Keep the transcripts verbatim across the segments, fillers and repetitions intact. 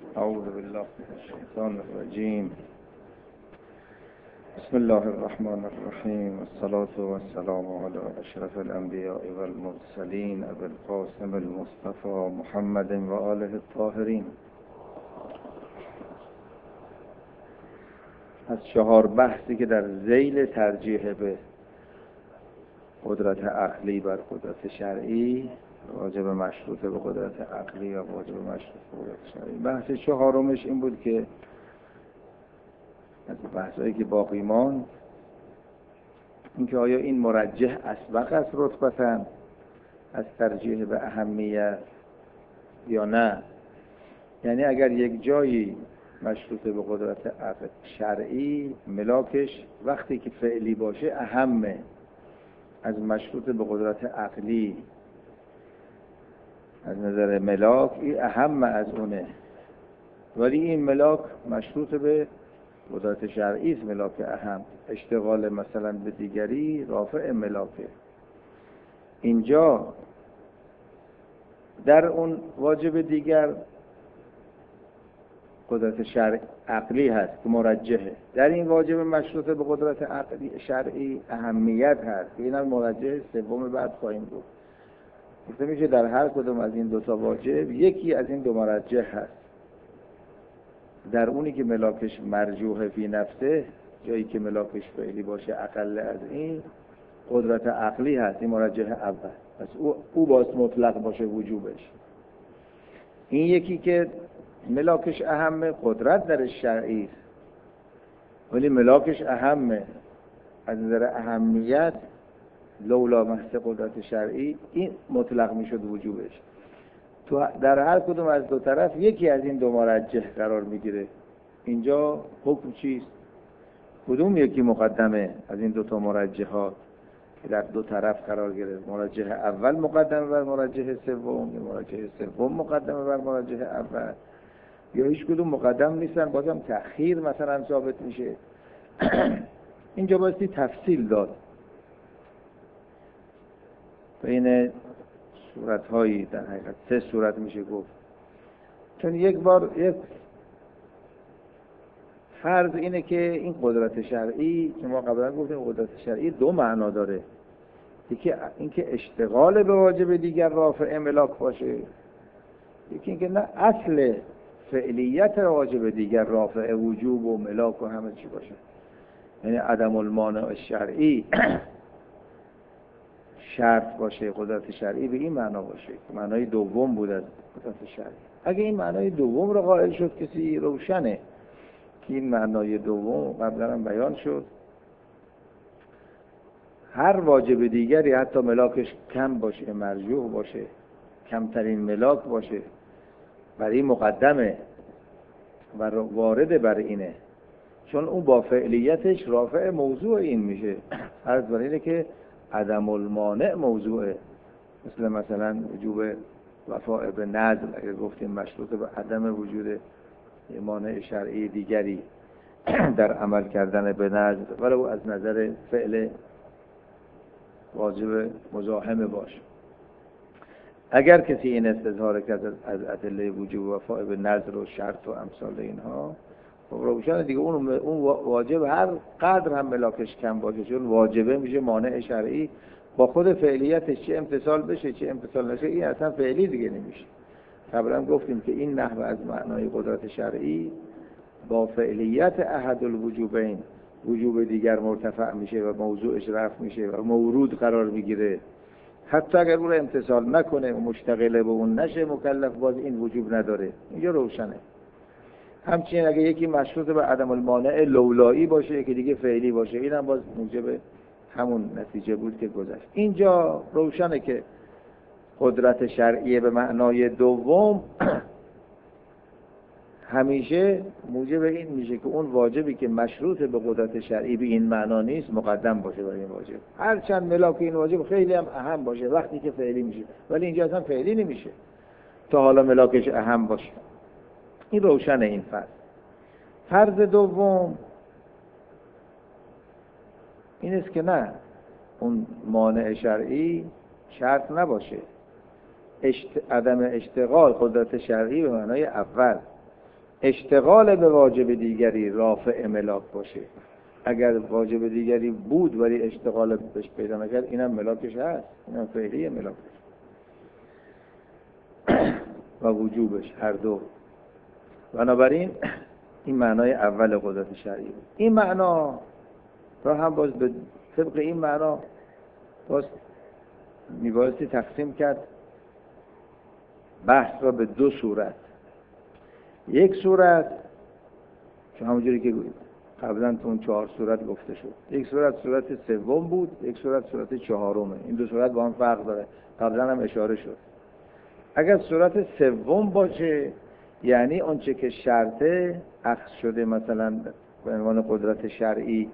اعوذ بالله من الشیطان الرجیم. بسم الله الرحمن الرحیم. الصلاة والسلام علی اشرف الانبیاء والمرسلین ابی القاسم المصطفى محمد و آله الطاهرین. از چهار بحثی که در ذیل ترجیح به قدرت عقلی بر قدرت شرعی، واجب مشروطه به قدرت عقلی و واجب مشروطه به قدرت شرعی، بحث چهارمش این بود که از بحثایی که باقی ماند اینکه آیا این مرجح اسبق است رتبتاً از ترجیح به اهمیت یا نه. یعنی اگر یک جایی مشروطه به قدرت عقل شرعی، ملاکش وقتی که فعلی باشه اهمه از مشروطه به قدرت عقلی. از نظر ملاک این اهم از اونه، ولی این ملاک مشروط به قدرت شرعی است. ملاک اهم، اشتغال مثلا به دیگری رافع ملاکه. اینجا در اون واجب دیگر قدرت شرع عقلی هست که مرجحه، در این واجب مشروط به قدرت عقلی شرعی اهمیت هست. این هم مرجح سوم بعد خواهیم بود. گفته میشه در هر کدوم از این دو تا واجب یکی از این دو مرجح هست. در اونی که ملاکش مرجوح فی نفسه، جایی که ملاکش فعلی باشه اقل از این، قدرت عقلی هست، این مرجح اول. پس او او باز مطلق باشه وجوبش. این یکی که ملاکش اهمه، قدرت در شرعی است، ولی ملاکش اهمه از نظر اهمیت، لولا محض قدرت شرعی این مطلق میشد وجوبش. تو در هر کدوم از دو طرف یکی از این دو مرجح قرار میگیره. اینجا حکم چیست؟ کدوم یکی مقدمه از این دو تا مرجحات که در دو طرف قرار گرفت؟ مرجح اول مقدمه بر مرجح سوم، یا مرجح سوم مقدمه بر مرجح اول، یا هیچ کدوم مقدم نیستن بازم تأخیر مثلا ثابت میشه. اینجا بایستی تفصیل داد بین صورت‌هایی، در حقیقت سه صورت میشه گفت. چون یک بار یک فرض اینه که این قدرت شرعی که ما قبلا گفتیم قدرت شرعی دو معنا داره. یکی اینکه اشتغال به واجب دیگر رافع ملاک باشه، یکی اینکه نه اصل فعلیت واجب دیگر رافع وجوب و ملاک و همه چی باشه. یعنی عدم المانع الشرعی شرط باشه، قدرت شرعی به این معنا باشه که معنای دوم بود از قدرت شرعی. اگه این معنای دوم رو قائل شد کسی، روشنه که این معنای دوم قبلا هم بیان شد. هر واجب دیگری حتی ملاکش کم باشه، مرجوح باشه، کمترین ملاک باشه، برای این مقدمه و وارد بر اینه، چون اون با فعلیتش رافع موضوع این میشه. عرض بر اینه که عدم المانع موضوعه، مثل مثلا وجوب وفاء به نذر، اگر گفتیم مشروط به عدم وجود مانع شرعی دیگری در عمل کردن به نذر، ولو از نظر فعل واجب مزاحمه باشه. اگر کسی این استظهار کرد از ادله وجوب وفاء به نذر و شرط و امثال اینها، خب روشن دیگه اون اون واجب هر قدر هم ملاکش کم باشه، چون واجبه میشه مانع شرعی، با خود فعلیتش چه امتثال بشه چه امتثال نشه این اصلا فعلی دیگه نمیشه. قبلا گفتیم که این نحو از معنای قدرت شرعی با فعلیت احد الوجوبین، وجوب دیگر مرتفع میشه و موضوعش رفع میشه و مورود قرار میگیره. حتی اگر اون رو امتثال نکنه و مشتغل به اون نشه مکلف، باز این وجوب نداره. اینجا روشنه. همچنین اگه یکی مشروط به عدم المانع لولایی باشه که دیگه فعلی باشه، این هم باز موجب همون نتیجه بود که گذشت. اینجا روشنه که قدرت شرعیه به معنای دوم همیشه موجب این میشه که اون واجبی که مشروط به قدرت شرعی به این معنا نیست مقدم باشه برای این واجب، هرچند ملاک این واجب خیلی هم اهم باشه وقتی که فعلی میشه، ولی اینجا اصلا فعلی نمیشه تا حالا ملاکش اهم باشه. این روشنه این فرض. فرض دوم این است که نه، اون مانع شرعی شرط نباشه. اشت... عدم اشتغال قدرت شرعی به معنای اول، اشتغال به واجب دیگری رافع ملاک باشه. اگر واجب دیگری بود ولی اشتغال بهش پیدا نکرد، اینم ملاکش هست، اینم فعلی ملاکش و وجوبش هر دو. بنابراین این معنای اول قدرت شرعی بود. این معنا را هم باز به طبق این معنا باز میبایستی تقسیم کرد بحث را به دو صورت. یک صورت که همونجوری که قبلا تو اون چهار صورت گفته شد، یک صورت صورت سوم بود، یک صورت صورت چهارمه. این دو صورت با هم فرق داره، قبلا هم اشاره شد. اگر صورت سوم باشه یعنی اون چه که شرطه اخذ شده مثلا به عنوان قدرت شرعی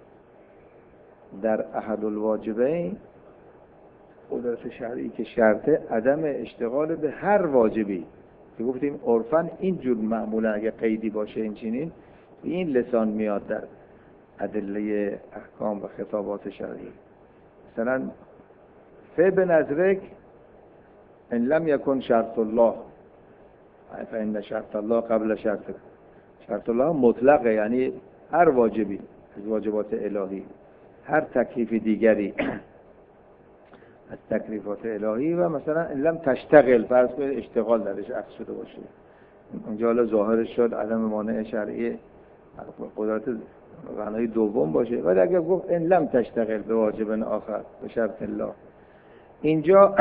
در احد الواجبین، قدرت شرعی که شرطه عدم اشتغال به هر واجبی که گفتیم عرفاً اینجور معمولا اگه قیدی باشه این چنین این لسان میاد در ادله احکام و خطابات شرعی. مثلا فی بنظرک ان لم یکن شرط الله فإن شرط الله قبل شرط. شرط الله مطلقه، یعنی هر واجبی از واجبات الهی، هر تکلیف دیگری از تکلیفات الهی و مثلا ان لم تشتغل، فرض کنید اشتغال درش اخذ شده باشه، اونجا حالا ظاهرش شد عدم مانع شرعی قدرت معنای دوم باشه. ولی اگر گفت ان لم تشتغل به واجب آخر به شرط الله، اینجا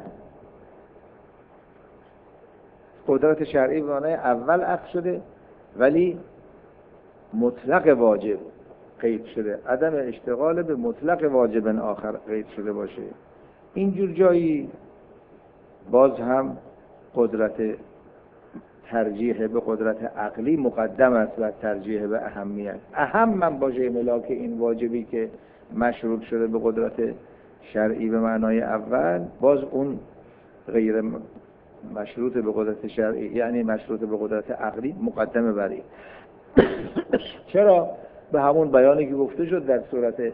قدرت شرعی به معنای اول اخذ شده ولی مطلق واجب قید شده، عدم اشتغال به مطلق واجب آخر قید شده باشه. اینجور جایی باز هم قدرت ترجیح به قدرت عقلی مقدم است و ترجیح به اهمیت. اهم من باشه ملاک این واجبی که مشروط شده به قدرت شرعی به معنای اول، باز اون غیر مشروط به قدرت شرعی یعنی مشروط به قدرت عقلی مقدمه بر این. چرا؟ به همون بیانی که گفته شد در صورت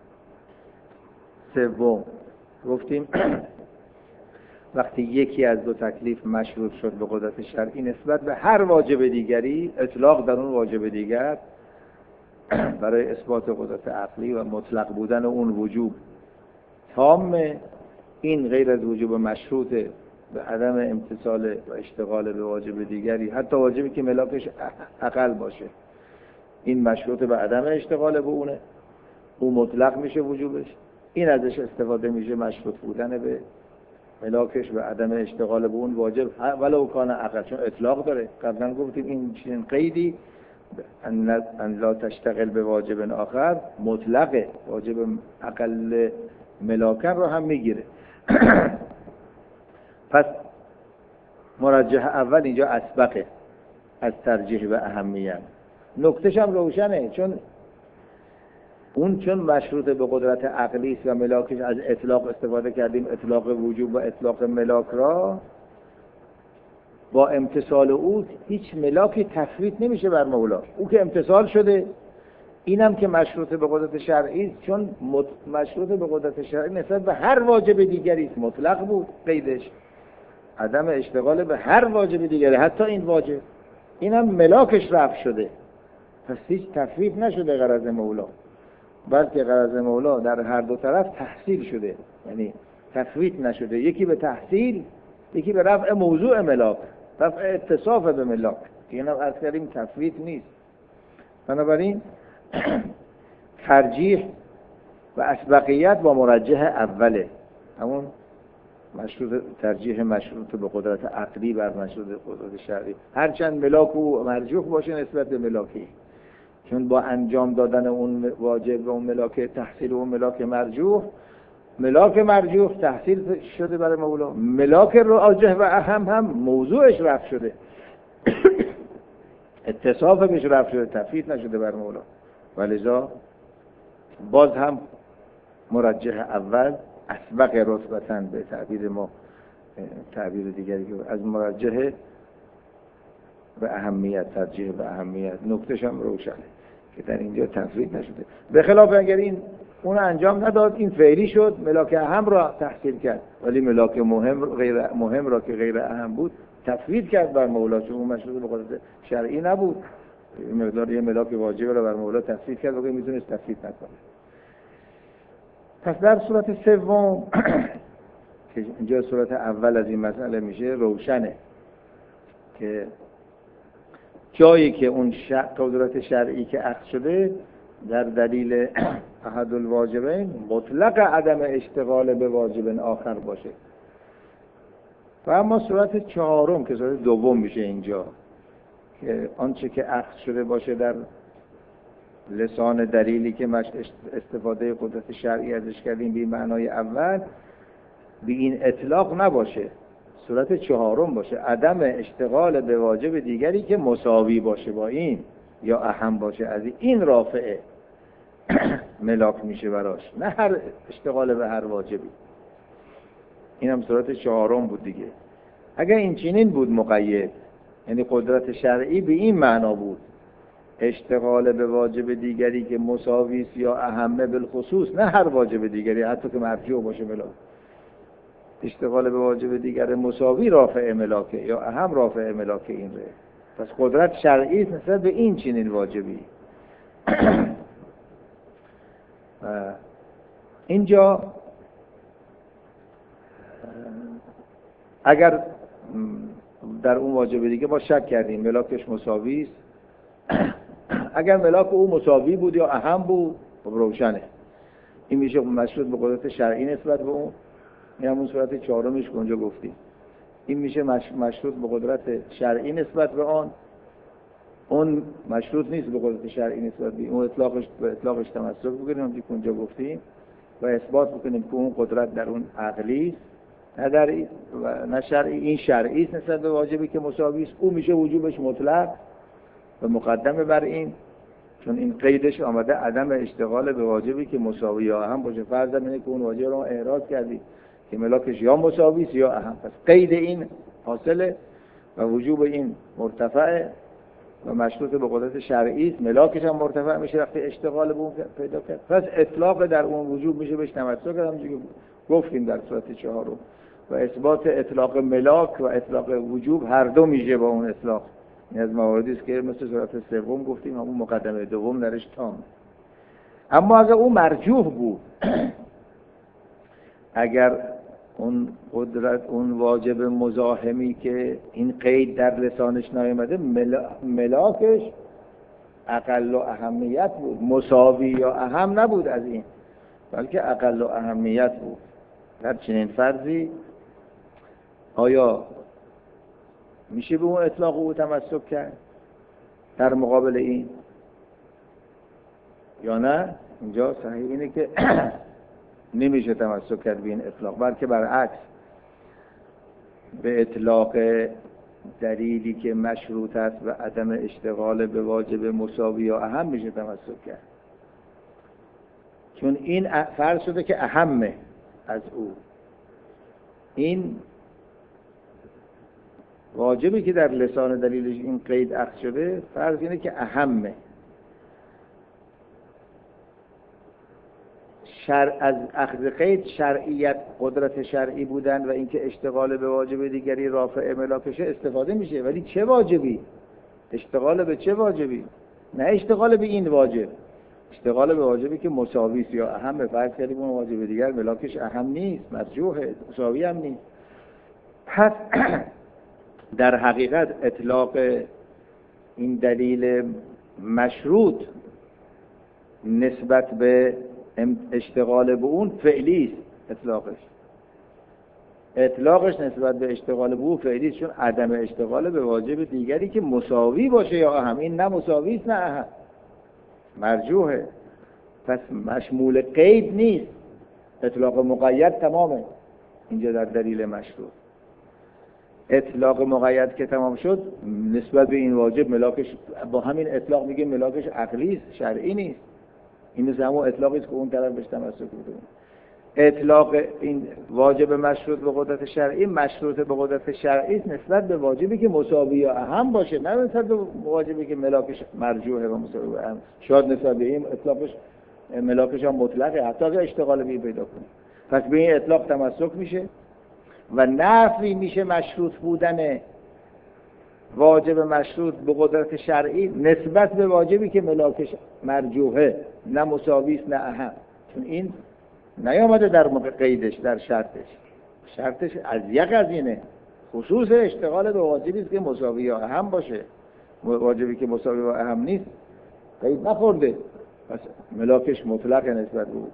سوم گفتیم وقتی یکی از دو تکلیف مشروط شد به قدرت شرعی نسبت به هر واجب دیگری، اطلاق در اون واجب دیگر برای اثبات قدرت عقلی و مطلق بودن اون وجوب تام، این غیر از وجوب مشروط به عدم امتثال و اشتغال به واجب دیگری، حتی واجبی که ملاکش اقل باشه، این مشروط به عدم اشتغال به اونه، اون مطلق میشه وجوبش، این ازش استفاده میشه مشروط بودن به ملاکش به عدم اشتغال به اون واجب ولو کان اقل، چون اطلاق داره. قبلا گفتیم این چنین قیدی ان لا تشتغل به واجب آخر مطلقه، واجب اقل ملاکن رو هم میگیره. پس مرجح اول اینجا اسبقه از ترجیح به اهمیت. نکتهش هم روشنه، چون اون چون مشروط به قدرت عقلی است و ملاکش از اطلاق استفاده کردیم، اطلاق وجوب و اطلاق ملاک را، با امتثال او هیچ ملاکی تفویت نمیشه بر مولا. او که امتثال شده، اینم که مشروط به قدرت شرعی، چون مشروط به قدرت شرعی نسبت به هر واجب دیگری است، مطلق بود قیدش، عدم اشتغال به هر واجب دیگری، حتی این واجب، اینم ملاکش رفع شده، پس هیچ تفویت نشده غرض مولا، بلکه غرض مولا در هر دو طرف تحصیل شده، یعنی تفویت نشده، یکی به تحصیل، یکی به رفع موضوع ملاک، رفع اتصاف به ملاک، اینم از کردیم تفویت نیست. بنابراین ترجیح و اسبقیت با مرجح اوله، همون مشروط ترجیح مشروط به قدرت عقلی بر مشروط قدرت شرعی، هرچند ملاک و مرجوح باشه نسبت به ملاکی، چون با انجام دادن اون واجب و اون ملاک تحصیل و اون ملاک مرجوح، ملاک مرجوح تحصیل شده برای مولا، ملاک راجح و اهم هم موضوعش رفع شده، اتصافش رفع شده، تفویت نشده بر مولا، ولذا باز هم مرجح اول اسبق رتبتاً به تعبیر ما، تعبیر دیگری که از مرجح به اهمیت، ترجیح به اهمیت. نکتهش هم روشنه که در اینجا تفویت نشده، به خلاف اگر این اون انجام نداد، این فعلی شد، ملاک اهم را تحصیل کرد، ولی ملاک مهم غیر مهم را که غیر اهم بود تفویض کرد بر مولا، چون اون مشروط به قدرت شرعی نبود. این مقدار یه ملاک واجب رو بر مولا تفویض کرد و میتونست تفویض نکنه. پس در صورت سوم که اینجا صورت اول از این مسئله میشه روشنه که جایی که اون قدرت شرعی که اخذ شده در دلیل احد الواجبین مطلق عدم اشتغال به واجب آخر باشه. و اما صورت چهارم که صورت دوم میشه اینجا که آنچه که اخذ شده باشه در لسان دلیلی که مش استفاده قدرت شرعی ازش کردیم به معنای اول به این اطلاق نباشه، صورت چهارم باشه عدم اشتغال به واجب دیگری که مساوی باشه با این یا اهم باشه از این رافعه ملاک میشه براش، نه هر اشتغال به هر واجبی. این هم صورت چهارم بود دیگه. اگر این چنین بود مقید، یعنی قدرت شرعی به این معنا بود اشتغال به واجب دیگری که مساوی است یا اهمه بالخصوص، نه هر واجب دیگری حتی که مرجوع باشه ملاک، اشتغال به واجب دیگر مساوی رافع ملاکه یا اهم رافع ملاکه این ره. پس قدرت شرعی است نسبت به این چنین واجبی. اینجا اگر در اون واجب دیگه ما شک کردیم ملاکش مساوی است، اگر ملاک او مساوی بود یا اهم بود روشنه این میشه مشروط به قدرت شرعی نسبت به اون. این همون صورت چهارمش که اونجا گفتیم. این میشه مش... مشروط به قدرت شرعی نسبت به آن، اون مشروط نیست به قدرت شرعی نسبت به اون، اطلاقش به اطلاقش تمسک بکنیم همونجوری که اونجا گفتیم و اثبات بکنیم که اون قدرت در اون عقلی است نه در و نه شرعی. این شرعی است نسبت به واجبی که مساوی است، اون میشه وجوبش مطلق و مقدمه بر این، چون این قیدش آمده عدم اشتغال به واجبی که مساوی یا اهم باشه. فرض اینه که اون واجب رو اعراض کردی که ملاکش یا مساوی است یا اهم، پس قید این حاصله و وجوب این مرتفعه و مشروط به قدرت شرعی است، ملاکش هم مرتفع میشه وقتی اشتغال به اون پیدا کرد. پس اطلاق در اون وجوب میشه بهش تمسک کرد، همونجوری گفتیم در صورت چهارم. و اثبات اطلاق ملاک و اطلاق وجوب هر دو میشه با اون اطلاق. این از مواردی است که مثل صورت سوم گفتیم همون مقدمه دوم درش تام. اما اگر اون مرجوح بود اگر اون قدرت اون واجب مزاحمی که این قید در لسانش نیامده ملاکش اقل و اهمیت بود، مساوی یا اهم نبود از این بلکه اقل و اهمیت بود، در چنین فرضی آیا میشه به اون اطلاق او تمسک کرد در مقابل این یا نه؟ اینجا صحیح اینه که نمیشه تمسک کرد به این اطلاق، بلکه برعکس به اطلاق دلیلی که مشروط است و عدم اشتغال به واجب مساوی یا اهم میشه تمسک کرد، چون این فرض شده که اهمه از او. این واجبی که در لسان دلیلش این قید اخذ شده فرض اینه که اهمه. شرع از اخذ قید شرعیت قدرت شرعی بودن و اینکه اشتغال به واجب دیگری رافع ملاکشه استفاده میشه، ولی چه واجبی؟ اشتغال به چه واجبی؟ نه اشتغال به این واجب، اشتغال به واجبی که مساوی است یا اهم. فرض کردیم اون واجب دیگر ملاکش اهم نیست، مرجوحه، مساوی هم نیست. پس در حقیقت اطلاق این دلیل مشروط نسبت به اشتغال به اون فعلی است. اطلاقش اطلاقش نسبت به اشتغال به اون فعلی است، چون عدم اشتغال به واجب دیگری که مساوی باشه یا اهم، این نه مساوی است نه اهم، مرجوحه، پس مشمول قید نیست. اطلاق مقید تمامه اینجا در دلیل مشروط. اطلاق مقید که تمام شد نسبت به این واجب ملاکش با همین اطلاق میگه ملاکش عقلی است، شرعی نیست. این مثل همون اطلاقی است که اون طرف بهش تمسک می‌کنه. اطلاق این واجب مشروط به قدرت شرعی مشروط به قدرت شرعی است نسبت به واجبی که مساوی یا اهم باشه، نه نسبت به واجبی که ملاکش مرجوحه و مساوی و اهم. شاید نسبت به این اطلاقش ملاکش هم مطلقه حتی اگه اشتغال به پیدا کنه. پس به این اطلاق تمسک میشه و نفی میشه مشروط بودن واجب مشروط به قدرت شرعی نسبت به واجبی که ملاکش مرجوحه، نه مساوی است نه اهم، چون این نیامده در موقع قیدش، در شرطش. شرطش از یک از اینه، خصوص اشتغال به واجبی است که مساوی یا اهم باشه. واجبی که مساوی و اهم نیست قید نخورده، پس ملاکش مطلق نسبت به او.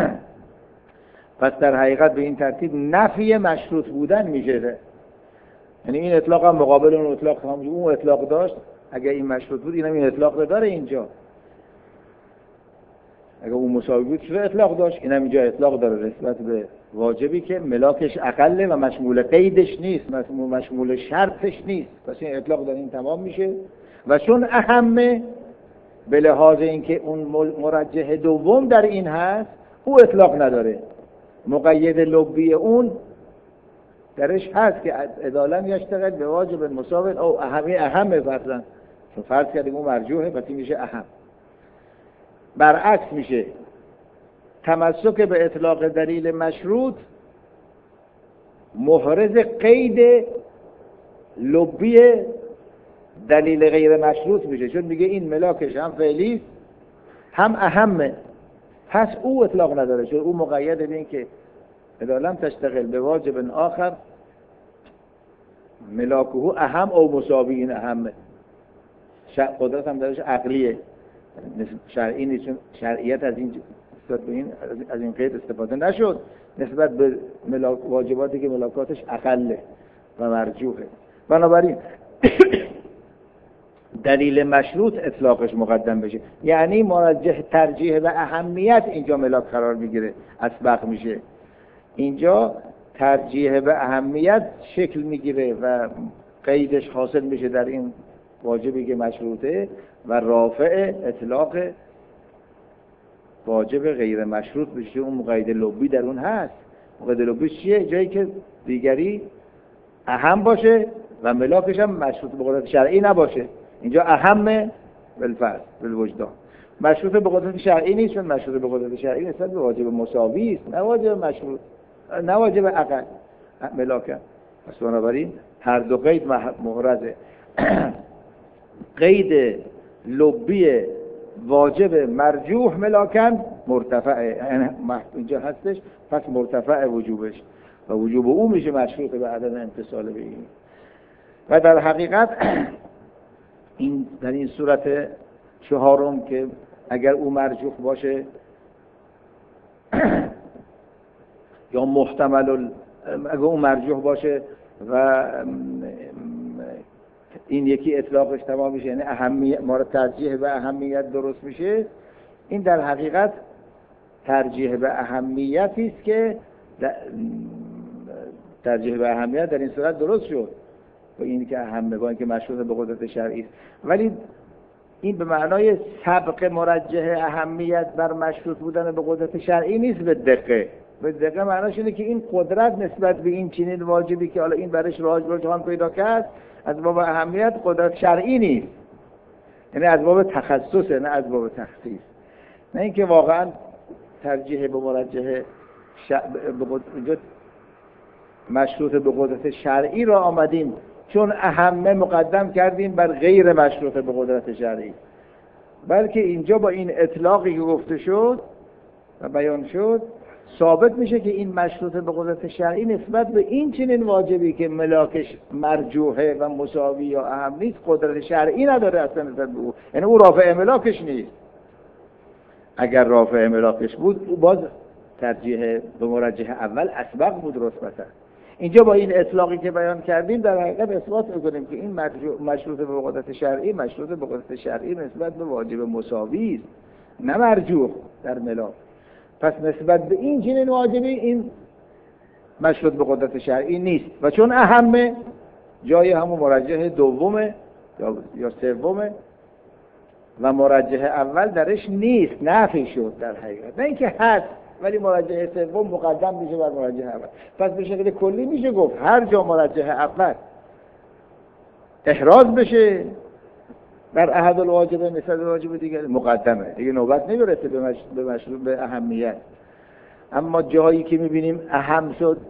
پس در حقیقت به این ترتیب نفی مشروط بودن میشه. یعنی این اطلاق هم مقابل اون اطلاق هم اون اطلاق داشت، اگه این مشروط بود اینم این اطلاق داره اینجا. اگه اون مساوی بود چرا اطلاق داشت؟ اینم اینجا اطلاق داره نسبت به واجبی که ملاکش اقله و مشمول قیدش نیست، مشمول شرطش نیست. پس این اطلاق داره، این تمام میشه. و چون اهمه به لحاظ اینکه اون مرجح دوم در این هست، او اطلاق نداره. مقید لبی اون درش هست که عدالم یشتغل به واجب مساوی او اهمی اهمه فرضاً، چون فرض کردیم اون مرجوحه پس میشه اهم. برعکس میشه تمسک به اطلاق دلیل مشروط محرز قید لبی دلیل غیر مشروط میشه، چون میگه این ملاکش هم فعلی هم اهمه، پس او اطلاق نداره، چون او مقید به این که اذا لم تشتغل به واجب آخر ملاکه اهم او مساوی، این اهمه. قدرت هم درش عقلیه، شرعی نیست، چون شرعیت از این از این قید استفاده نشد نسبت به ملاک واجباتی که ملاکاتش اقله و مرجوحه. بنابراین دلیل مشروط اطلاقش مقدم بشه، یعنی مرجح ترجیح و اهمیت اینجا ملاک قرار میگیره، اسبق میشه. اینجا ترجیح و اهمیت شکل میگیره و قیدش حاصل میشه در این واجبی که مشروطه و رافع اطلاق واجب غیر مشروط بشه. اون مقید لبی در اون هست. مقید لبی چیه؟ جایی که دیگری اهم باشه و ملاکش هم مشروط به قدرت شرعی نباشه. اینجا اهمه بالفرض بالوجدان، مشروط به قدرت شرعی نیست، چون مشروط به قدرت شرعی نسبت به واجب مساوی است، نه واجب مشروط، نه واجب اقل ملاکه. پس بنابراین هر دو قید محرزه. قید لبی واجب مرجوح ملاکن مرتفع اینجا هستش، پس مرتفع وجوبش و وجوب او میشه مشروط به عدم امتصال به این. و در حقیقت این در این صورت چهارم که اگر او مرجوح باشه یا محتمل، اگر او مرجوح باشه و این یکی اطلاقش تمام میشه، یعنی اهمیت مورد ترجیح و اهمیت درست میشه، این در حقیقت ترجیح و اهمیتی است که ترجیح و اهمیت در این صورت درست شد و این که اهمه با اینکه مشروط به قدرت شرعی است. ولی این به معنای سبق مرجح اهمیت بر مشروط بودن به قدرت شرعی نیست به دقیقه. به دقیقه معناش اینه که این قدرت نسبت به این چنین واجبی که حالا این برش رجحان پیدا کرد از باب اهمیت قدرت شرعی نیست، یعنی از باب تخصصه نه از باب تخصیص. نه اینکه واقعا ترجیح به مرجح ش... به قدرت مشروط به قدرت شرعی را آمدیم چون اهمه مقدم کردیم بر غیر مشروط به قدرت شرعی، بلکه اینجا با این اطلاقی که گفته شد و بیان شد ثابت میشه که این مشروط به قدرت شرعی نسبت به این چنین واجبی که ملاکش مرجوحه و مساوی یا اهم نیست قدرت شرعی نداره اصلا نسبت به او، یعنی او رافع ملاکش نیست. اگر رافع ملاکش بود باز ترجیح به مرجح اول اسبق بود رتبتا. اینجا با این اطلاقی که بیان کردیم در حقیقت اثبات میکنیم که این مشروط به قدرت شرعی مشروط به قدرت شرعی نسبت به واجب مساوی است نه مرجوح در ملاک. پس نسبت به این چنین واجبی این مشروط به قدرت شرعی نیست و چون اهمه جای همون مرجح دومه یا یا سومه و مرجح اول درش نیست، نفی شد در حقیقت. نه اینکه هست ولی مرجح سوم مقدم میشه بر مرجح اول. پس به شکل کلی میشه گفت هر جا مرجح اول احراز بشه بر احد الواجب نسبت به واجب دیگر مقدمه، دیگه نوبت نمیرسه به مشروط به اهمیت. اما جایی که میبینیم اهم شد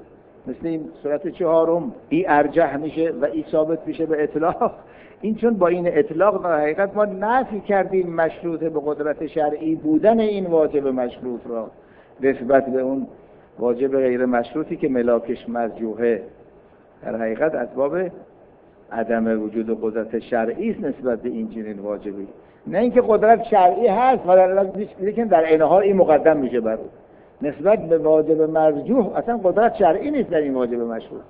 مثل این صورت چهارم این ارجح میشه و این ثابت میشه به اطلاق. این چون با این اطلاق در حقیقت ما نفی کردیم مشروط به قدرت شرعی بودن این واجب مشروط را نسبت به اون واجب غیر مشروطی که ملاکش مرجوحه. در حقیقت اسباب عدم وجود قدرت شرعی است نسبت به این چنین واجبی، نه اینکه قدرت شرعی هست لیکن در عین حال این مقدم میشه بر اون نسبت به واجب مرجوح. اصلا قدرت شرعی نیست در این واجب مشروط.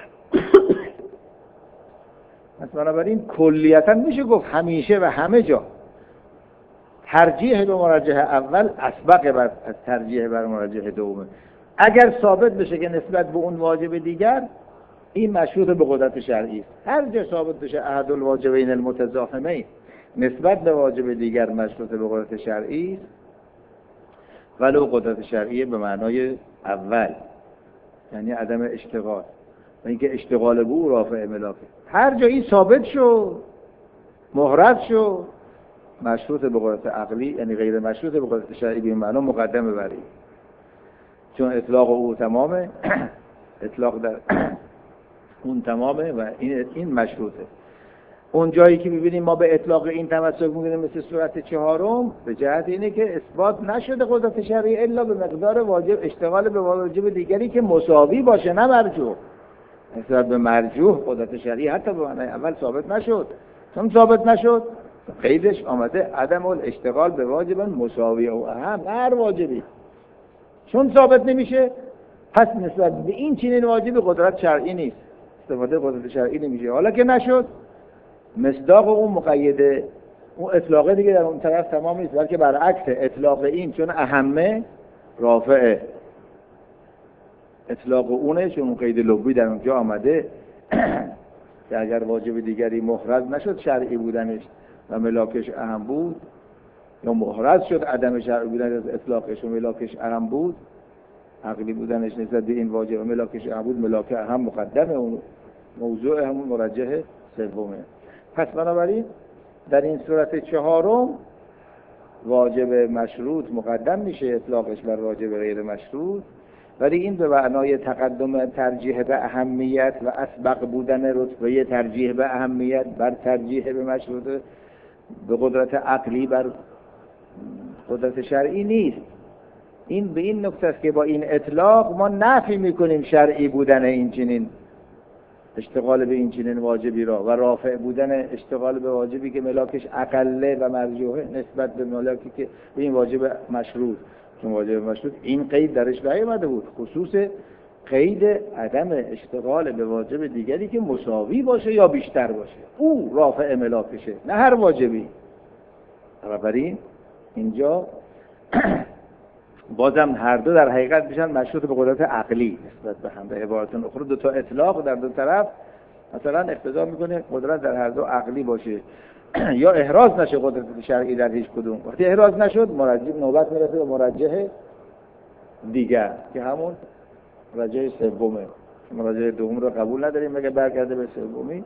پس بنابراین کلیتا میشه گفت همیشه و همه جا ترجیح به مرجح اول اسبق بر از ترجیح بر مرجح دوم. اگر ثابت بشه که نسبت به اون واجب دیگر این مشروط به قدرت شرعی است، هر جا ثابت بشه احد الواجبین المتزاحمین نسبت به واجب دیگر مشروط به قدرت شرعی است، ولو قدرت شرعی به معنای اول، یعنی عدم اشتغال و اینکه اشتغال به او رافع ملاکه. هر جا این ثابت شو محرز شو مشروط به قدرت عقلی، یعنی غیر مشروط به قدرت شرعی به این معنا مقدمه بر این، چون اطلاق او تمامه، اطلاق در اون تمامه و این این مشروطه. اون جایی که ببینیم ما به اطلاق این تمسک می‌کنیم مثل صورت چهارم، به جهت اینه که اثبات نشده قدرت شرعی الا به مقدار واجب اشتغال به واجب دیگری که مساوی باشه، نه مرجوح. نسبت به مرجوح قدرت شرعی حتی به معنای اول ثابت نشد. چون ثابت نشد قیدش آمده عدم الاشتغال به واجب مساوی او اهم، هر واجبی چون ثابت نمیشه پس نسبت به این چنین واجبی قدرت شرعی نیست، استفاده قدرت شرعی نمیشه. حالا که نشد مصداق اون مقیده اون اطلاقه دیگه در اون طرف تمام نیست، بلکه برعکس اطلاق این چون اهمه رافعه، اطلاق اونه چون قید لغوی در اونجا آمده که اگر واجب دیگری محرز نشد شرعی بودنش و ملاکش اهم بود، یا محرز شد عدم شرعی بودن از اطلاقش و ملاکش اهم بود، عقلی بودنش نسبت به این واجب و ملاکش اهم بود، ملاک اهم مقدمه، اون موضوع همون مرجح سومه. پس بنابراین در این صورت چهارم واجب مشروط مقدم میشه اطلاقش بر واجب غیر مشروط، ولی این به معنای تقدم ترجیح به اهمیت و اسبق بودن رتبه ترجیح به اهمیت بر ترجیح به مشروط به قدرت عقلی بر قدرت شرعی نیست. این به این نکته است که با این اطلاق ما نفی میکنیم شرعی بودن این چنین اشتغال به این چنین واجبی را و رافع بودن اشتغال به واجبی که ملاکش اقله و مرجوحه نسبت به ملاکی که به این واجب مشروط، چون واجب مشروط این قید درش نیامده بود، خصوص قید عدم اشتغال به واجب دیگری که مساوی باشه یا بیشتر باشه، او رافع ملاکشه، نه هر واجبی. بنابراین اینجا بازم هر دو در حقیقت میشن مشروط به قدرت عقلی نسبت به هم. به عبارت اخرى دو تا اطلاق در دو طرف مثلا اقتضا میکنه قدرت در هر دو عقلی باشه یا احراز نشه قدرت شرعی در هیچ کدوم. وقتی احراز نشد مرجح نوبت میرسه به مرجح دیگر که همون مرجح سومه. مرجح دوم رو قبول نداریم مگه برگرده به سومی.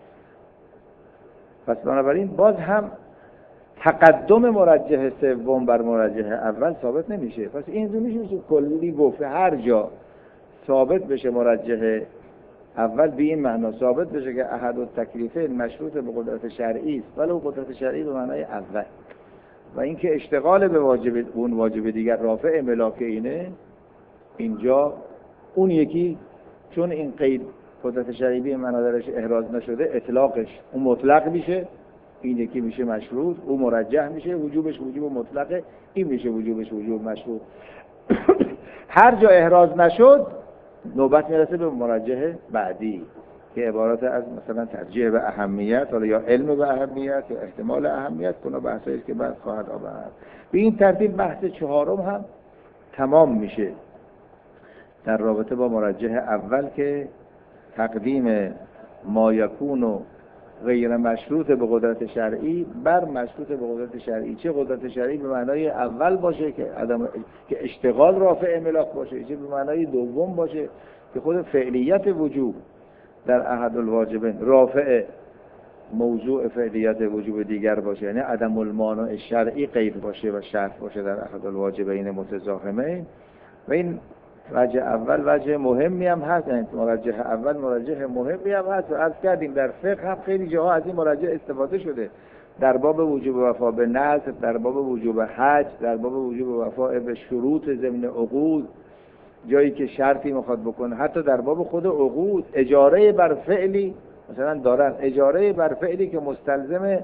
پس بنابراین باز هم تقدم مرجح سوم بر مرجح اول ثابت نمیشه. پس این رو میشه کلی گفت هر جا ثابت بشه مرجح اول به این معنا ثابت بشه که احد التکلیفین مشروط به قدرت شرعی است، ولو قدرت شرعی به معنای اول، و اینکه اشتغال به واجب اون واجب دیگر رافع ملاک اینه، اینجا اون یکی چون این قید قدرت شرعی به معنا درش احراز نشده اطلاقش اون مطلق میشه، این یکی میشه مشروط، او مرجح میشه، وجوبش وجوب مطلقه، این میشه وجوبش وجوب مشروط. هر جا احراز نشد نوبت میرسه به مرجح بعدی که عبارت از مثلا ترجیح به اهمیت، حالا یا علم به اهمیت یا احتمال اهمیت، کنه بحثایی که بعد خواهد آورد. به این ترتیب بحث چهارم هم تمام میشه در رابطه با مرجح اول که تقدیم ما یکون و غیر مشروط به قدرت شرعی بر مشروط به قدرت شرعی. چه قدرت شرعی به معنای اول باشه که عدم که اشتغال رافع ملاک باشه، چه به معنای دوم باشه که خود فعلیت وجوب در احد الواجبین رافع موضوع فعلیت وجوب دیگر باشه، یعنی عدم المانع شرعی قید باشه و شرط باشه در احد الواجبین متزاحمین. و این وجه اول وجه مهمی هم هست، یعنی مرجح اول مرجح مهمی هم هست و عرض کردیم در فقه هم خیلی جاها از این مرجح استفاده شده، در باب وجوب وفا به نذر، در باب وجوب حج، در باب وجوب وفا به شروط ضمن عقود، جایی که شرطی میخواد بکنه، حتی در باب خود عقود اجاره بر فعلی مثلا دارن، اجاره بر فعلی که مستلزم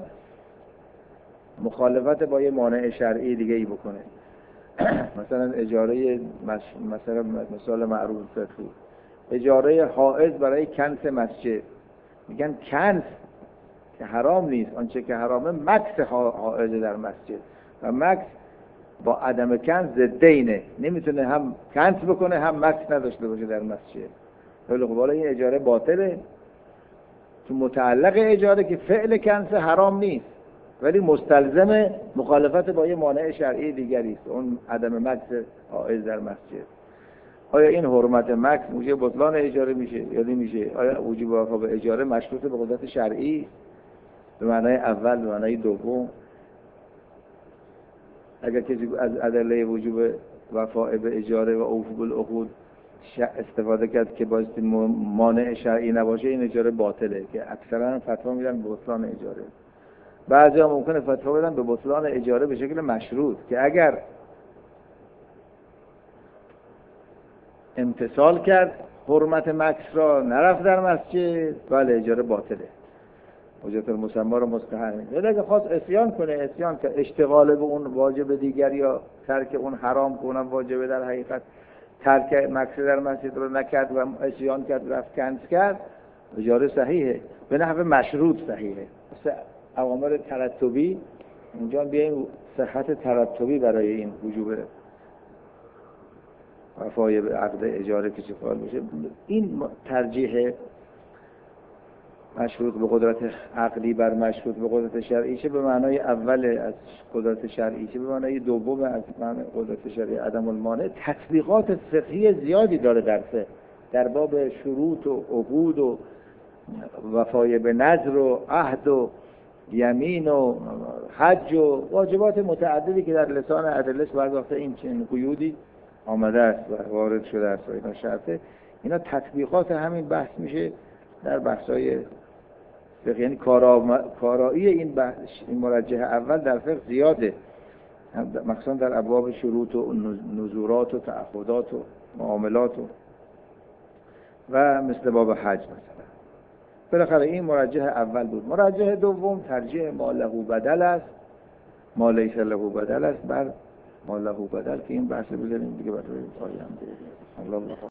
مخالفت با یه مانع شرعی دیگه ای بکنه. مثلا اجاره مش... مثلا مثال معروف فقهی اجاره حائض برای کنس مسجد، میگن کنس که حرام نیست، آنچه که حرامه مکس حائض در مسجد و مکس با عدم کنس ضدینه، نمیتونه هم کنس بکنه هم مکس نداشته باشه در مسجد. خیلی خب، حالا این اجاره باطله تو متعلق اجاره که فعل کنس حرام نیست ولی مستلزم مخالفت با یه مانع شرعی دیگری است، اون عدم مکس حائض در مسجد. آیا این حرمت مکس موجب بطلان اجاره میشه یا نمیشه؟ آیا وجوب وفا به اجاره مشروط به قدرت شرعی به معنای اول به معنای دوم؟ اگر کسی از ادله وجوب وفا به اجاره و اوفو بالعقود استفاده کرد که باعث مانع شرعی نباشه، این اجاره باطله، که اکثرا فتوا میدن به بطلان اجاره. بعضی ها ممکنه فتوا بدن به بطلان اجاره به شکل مشروط، که اگر امتثال کرد حرمت مکس را، نرفت در مسجد، بله اجاره باطله، حجت المسما رو مستحق می‌کنه. ولی اگه خواست عصیان کنه، عصیان که اشتغال به اون واجب دیگر یا ترک اون حرام که اونم واجبه، در حقیقت ترک مکس در مسجد رو نکرد و عصیان کرد رفت کنس کرد، اجاره صحیحه، به نحو مشروط صحیحه. مثل اوامر ترتبی، اینجا بیایم صحت ترتبی برای این وجوب وفای به عقد اجاره که چه فعال بشه. این ترجیح مشروط به قدرت عقلی بر مشروط به قدرت شرعی چه به معنای اول از قدرت شرعی چه به معنای دوم از معنای قدرت شرعی عدم المانع، تطبیقات فقهی زیادی داره در فقه، در باب شروط و عقود و وفای به نذر و عهد و یمین و حج و واجبات متعددی که در لسان ادله پرداخته، این چنین قیودی آمده است و وارد شده است و اینا شرطه، اینا تطبیقات همین بحث میشه در بحث‌های فقه. یعنی کارایی این بحث، این مرجح اول در فقه زیاده، مخصوصا در ابواب شروط و نذورات و تعهدات و معاملات و و مثل باب حج مثلا. بالاخره این مرجح اول بود. مرجح دوم ترجیح ما له بدل است، ما لیس له بدل است بر ما له بدل، که این بحث بذاریم دیگه برای پایان. الله